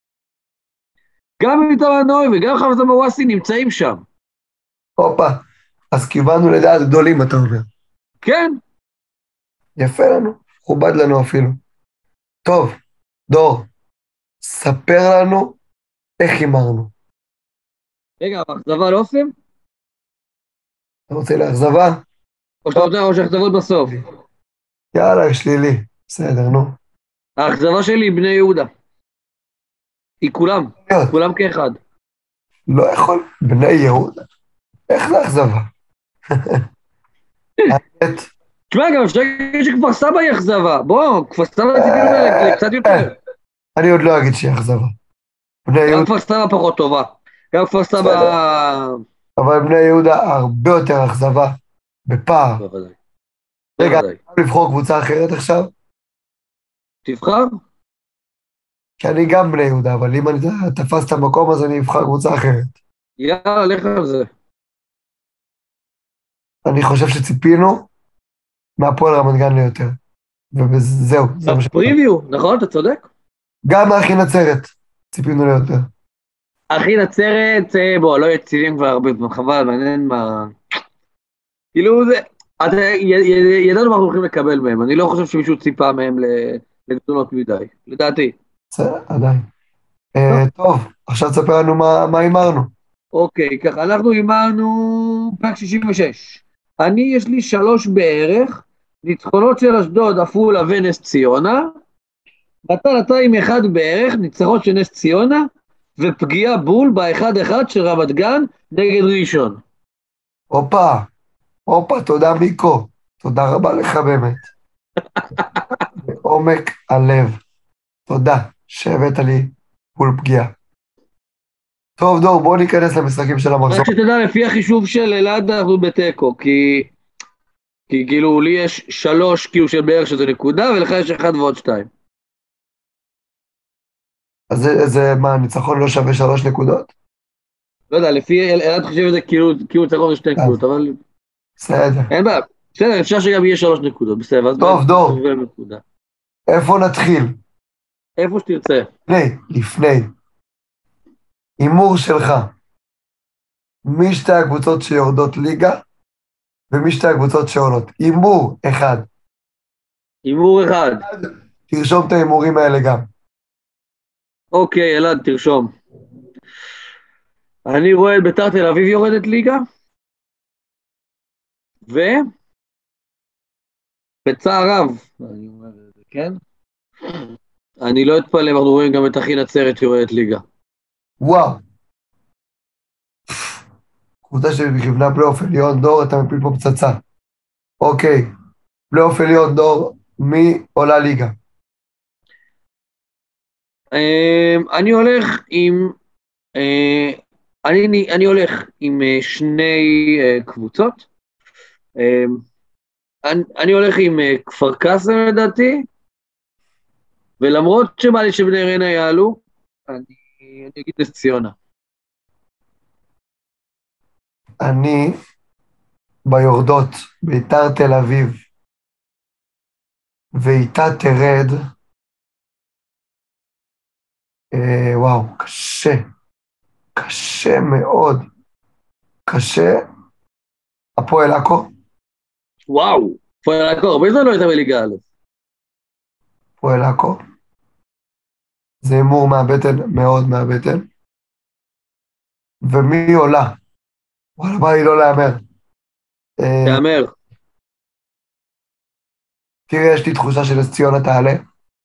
גם איתמר נוי וגם חמזה מוואסי נמצאים שם. הופה, אז כיוונו לדעת גדולים, אתה אומר. כן. יפה לנו, חובד לנו אפילו. טוב, דור, ספר לנו איך הימרנו. רגע, האכזבה לא עושים? אתה רוצה לאכזבה? או שאתה יודע, או שהאכזבות בסוף. יאללה, שלילי. בסדר, נו. האכזבה שלי היא בני יהודה. היא כולם, כולם כאחד. לא יכול, בני יהודה. איך זה אכזבה? האמת. תשמע, גם אפשר להגיד שכפר סבא היא אכזבה. בוא, כפר סבא ציפינו קצת יותר. אני עוד לא אגיד שהיא אכזבה. גם כפר סבא פחות טובה. גם כפר סבא... אבל בני יהודה הרבה יותר אכזבה. בפער. רגע, אני יכול לבחור קבוצה אחרת עכשיו? תבחר? כי אני גם בני יהודה, אבל אם אני תפס את המקום, אז אני אבחר קבוצה אחרת. יאללה, לך על זה. אני חושב שציפינו מהפועל רמת גן ליותר. וזהו. בפריוויו, נכון? אתה צודק? גם מאחי נצרת ציפינו ליותר. אחי נצרת, בוא, לא יציבים כבר הרבה זמן, חבל, מעניין מה... כאילו זה... ידענו מה אנחנו הולכים לקבל מהם, אני לא חושב שמישהו ציפה מהם לגדולות מדי, לדעתי. בסדר, עדיין. טוב, עכשיו תספר לנו מה הימרנו. אוקיי, ככה, אנחנו הימרנו פרק שישים ושש. אני, יש לי שלוש בערך, ניצחונות של אשדוד, עפולה ונס ציונה, אתה נתה עם אחד בערך, ניצחונות של נס ציונה, ופגיעה בול באחד אחד של רמת גן נגד ראשון. הופה, הופה, תודה מיקו, תודה רבה לך באמת. בעומק הלב, תודה שהבאת לי בול פגיעה. טוב דור, בואו ניכנס למשחקים של המחזור. רק שתדע, לפי החישוב של אלעד אנחנו בתיקו, כי... כי כאילו לי יש שלוש כאילו של בערך שזה נקודה, ולך יש אחד ועוד שתיים. אז זה, זה מה, ניצחון לא שווה שלוש נקודות? לא יודע, לפי אלעד חושב את זה כאילו, כאילו ניצחון זה שתי נקודות, אבל... בסדר. אין בעיה, בסדר, אפשר שגם יהיה שלוש נקודות, בסדר. טוב, דור. איפה נתחיל? איפה שתרצה. לפני, לפני. הימור שלך. מי שתי הקבוצות שיורדות ליגה, ומי שתי הקבוצות שעולות. הימור אחד. הימור אחד. תרשום את ההימורים האלה גם. אוקיי, אלעד, תרשום. אני רואה את בית"ר תל אביב יורדת ליגה. ו... בצער רב, אני אומר את זה, כן? אני לא אתפלא, אנחנו רואים גם את אחי נצרת יורדת ליגה. וואו. קבוצה שכיוונה פלייאוף עליון, דור, אתה מפיל פה פצצה. אוקיי, פלייאוף עליון, דור, מי עולה ליגה? אני הולך עם... אני, אני הולך עם שני קבוצות. אני, אני הולך עם כפר קאסם לדעתי, ולמרות שבא לי שבני ריינה יעלו, אני, אני אגיד נס ציונה. אני ביורדות, ביתר תל אביב, ואיתה תרד, אה, וואו, קשה, קשה מאוד, קשה, הפועל עכו. וואו, הפועל עכו, הרבה זמן לא הייתה בליגה א'. הפועל עכו, זה הימור מהבטן, מאוד מהבטן, ומי עולה? וואלה, בא לי לא להאמר. תאמר. תראה, יש לי תחושה שנס ציונה תעלה.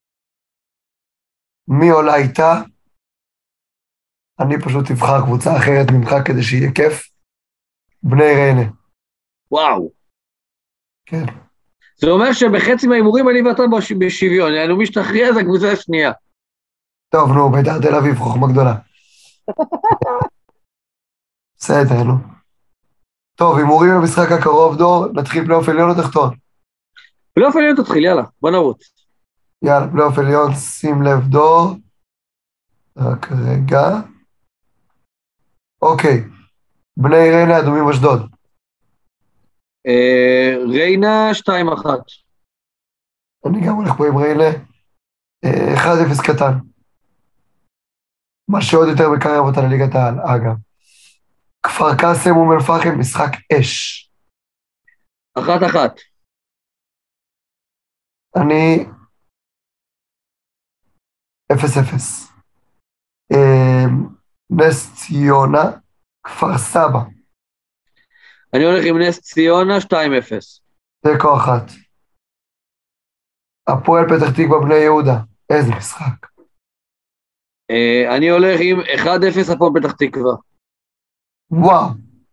מי עולה איתה? אני פשוט אבחר קבוצה אחרת ממך כדי שיהיה כיף. בני ריינה. וואו. כן. זה אומר שבחצי מההימורים אני ואתה בשוויון, יענו מי שתכריע זה הקבוצה השנייה. טוב, נו, ביתר תל אביב, חוכמה גדולה. בסדר, נו. טוב, הימורים במשחק הקרוב, דור, נתחיל פלייאוף עליון או תחתון? פלייאוף עליון תתחיל, יאללה, בוא נרוץ. יאללה, פלייאוף עליון, שים לב, דור. רק רגע. אוקיי, בני ריינה, אדומים אשדוד. אה, ריינה שתיים אחת. אני גם הולך פה עם ריינה. אה, אחד אפס קטן. מה שעוד יותר מקרב אותה לליגת העל, אגב. כפר קאסם אום אל פחם, משחק אש. אחת אחת. אני אפס אפס. אה, נס ציונה, כפר סבא. אני הולך עם נס ציונה שתיים אפס. תיקו אחת. הפועל פתח תקווה בני יהודה, איזה משחק. אה, אני הולך עם אחד אפס הפועל פתח תקווה. וואו.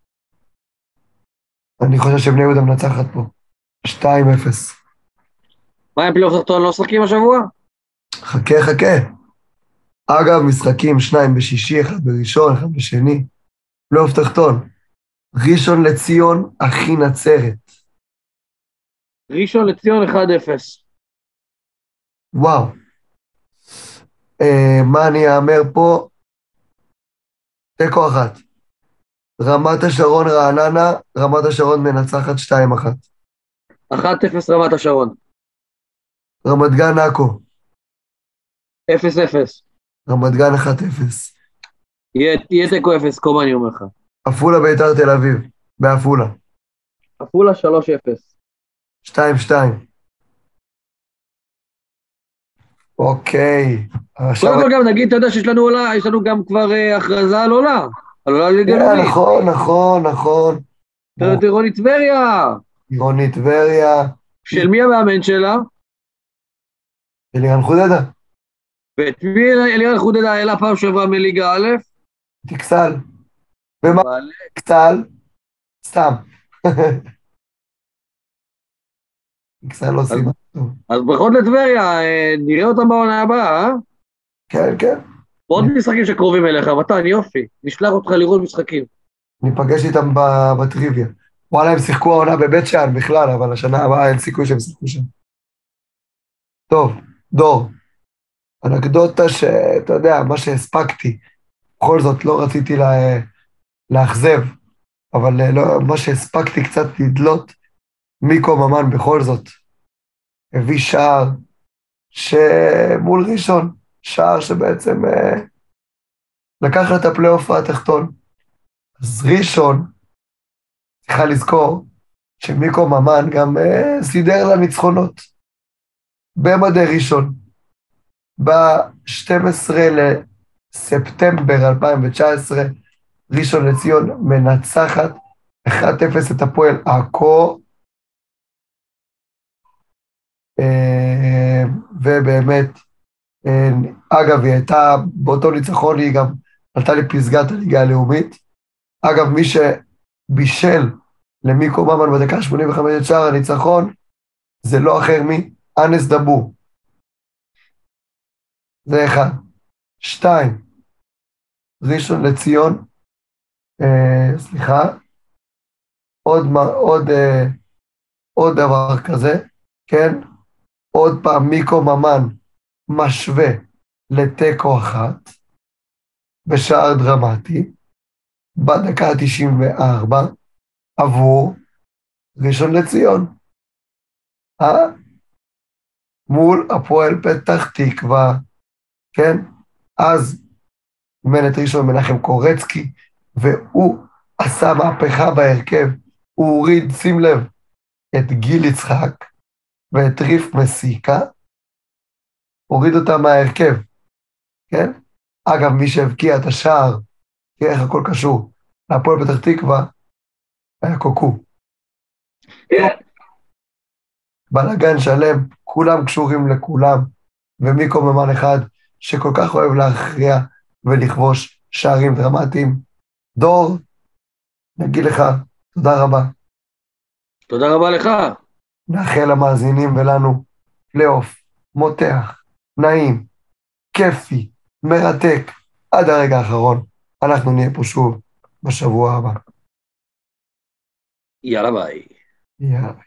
אני חושב שבני יהודה מנצחת פה. שתיים אפס. מה עם פלייאוף תחתון לא משחקים השבוע? חכה חכה. אגב, משחקים שניים בשישי, אחד בראשון, אחד בשני. פלייאוף תחתון. ראשון לציון, אחי נצרת. ראשון לציון אחד אפס. וואו. אה, מה אני אאמר פה? תיקו אחת. רמת השרון רעננה, רמת השרון מנצחת שתיים אחת. אחת אפס רמת השרון. רמת גן עכו. אפס אפס. רמת גן אחת אפס. יהיה תיקו אפס, קומה אני אומר לך. עפולה ביתר תל אביב, בעפולה. עפולה שלוש אפס. שתיים שתיים. אוקיי. קודם כל גם נגיד, אתה יודע שיש לנו עולה, יש לנו גם כבר הכרזה על עולה. על עולה לגלונית. נכון, נכון, נכון. רוני טבריה. רוני טבריה. של מי המאמן שלה? אלירן חודדה. ואת מי אלירן חודדה העלה פעם שעברה מליגה א'? תקסל. ומה? תקסל? סתם. תקסל לא סיבה. אז ברכות לטבריה, נראה אותם בעונה הבאה, אה? כן, כן. עוד משחקים שקרובים אליך, מתן, יופי. נשלח אותך לראות משחקים. ניפגש איתם בטריוויה. וואלה, הם שיחקו העונה בבית שאן בכלל, אבל השנה הבאה אין סיכוי שהם שיחקו שם. טוב, דור. אנקדוטה שאתה יודע, מה שהספקתי, בכל זאת לא רציתי לה, להחזב, אבל לא, מה שהספקתי קצת לדלות, מיקו ממן בכל זאת, הביא שער שמול ראשון, שער שבעצם אה, לקח את הפלייאוף התחתון. אז ראשון, צריכה לזכור, שמיקו ממן גם אה, סידר לה ניצחונות, במדי ראשון, ב-שנים עשר לספטמבר אלפיים תשע עשרה, ראשון לציון מנצחת אחת אפס את הפועל עכו, אה, ובאמת, אה, אגב, היא הייתה, באותו ניצחון היא גם עלתה לפסגת הליגה הלאומית. אגב, מי שבישל למיקו ממן בדקה שמונים וחמש את שער הניצחון, זה לא אחר מאנס דבור. זה אחד. שתיים, ראשון לציון, אה, סליחה, עוד, עוד, אה, עוד דבר כזה, כן? עוד פעם מיקו ממן משווה לתיקו אחת, בשער דרמטי, בדקה ה-תשעים וארבע, עבור ראשון לציון. אה? מול הפועל פתח תקווה, כן? אז אימן את ראשון מנחם קורצקי, והוא עשה מהפכה בהרכב, הוא הוריד, שים לב, את גיל יצחק ואת ריף מסיקה, הוריד אותם מההרכב, כן? אגב, מי שהבקיע את השער, תראה איך הכל קשור, להפועל פתח תקווה, היה קוקו. בלגן שלם, כולם קשורים לכולם, ומיקו ממן אחד שכל כך אוהב להכריע ולכבוש שערים דרמטיים. דור, נגיד לך, תודה רבה. תודה רבה לך. נאחל למאזינים ולנו פלייאוף, מותח, נעים, כיפי, מרתק, עד הרגע האחרון. אנחנו נהיה פה שוב בשבוע הבא. יאללה ביי. יאללה.